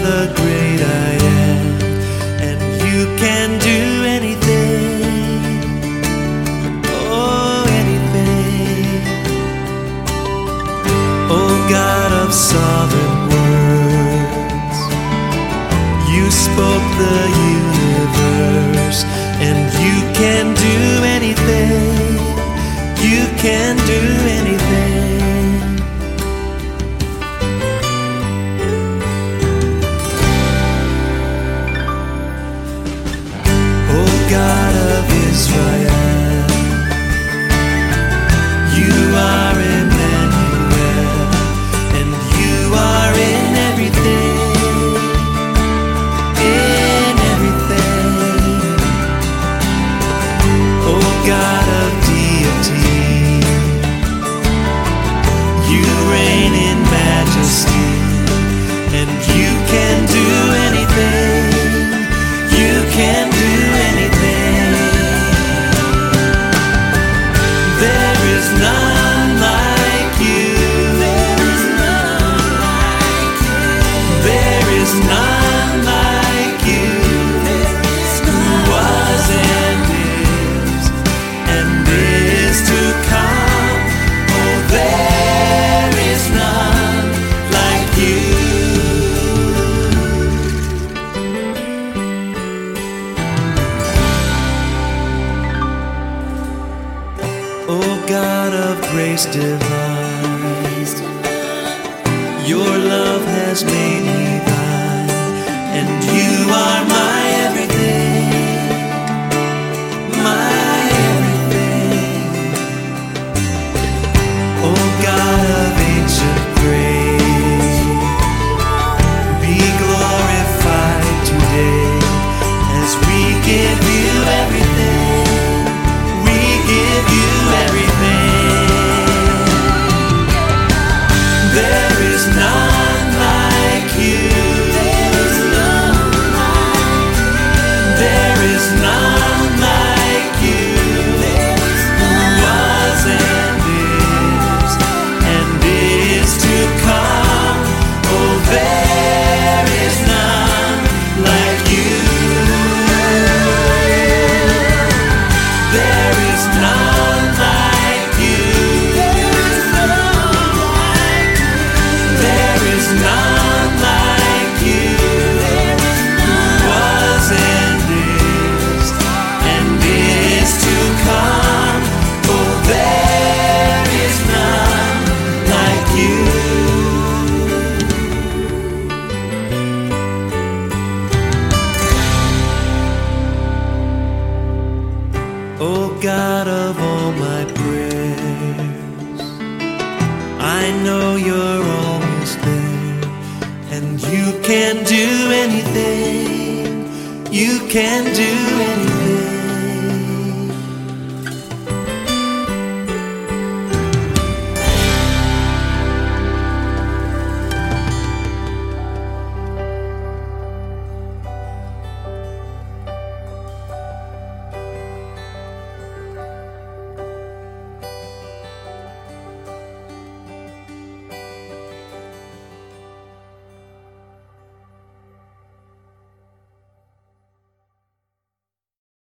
the great I am, and you can do anything, oh, anything. Oh, God of sovereign words, you spoke the universe, and you can do anything, you can do anything. God of Israel, you are Emmanuel, and you are in everything, in everything. Oh, God of deity, you reign in majesty, and you can do anything, you can do anything. None like you. There is none like you. There is none like you. Who was and is to come. Oh, there is none like you. Oh, God of grace divine, your love has made me thine, and you are my everything, my everything. Oh, God of ancient grace, be glorified today as we give you everything, we give you everything. There is none like you. There is none like you. There is none like you. Who was and is to come. Oh, there is none like you. There is none like you. There is none like you. Who was and is to come. Oh, there is none like you. Oh, God of all my prayers, I know you're always there, and you can do anything, you can do anything.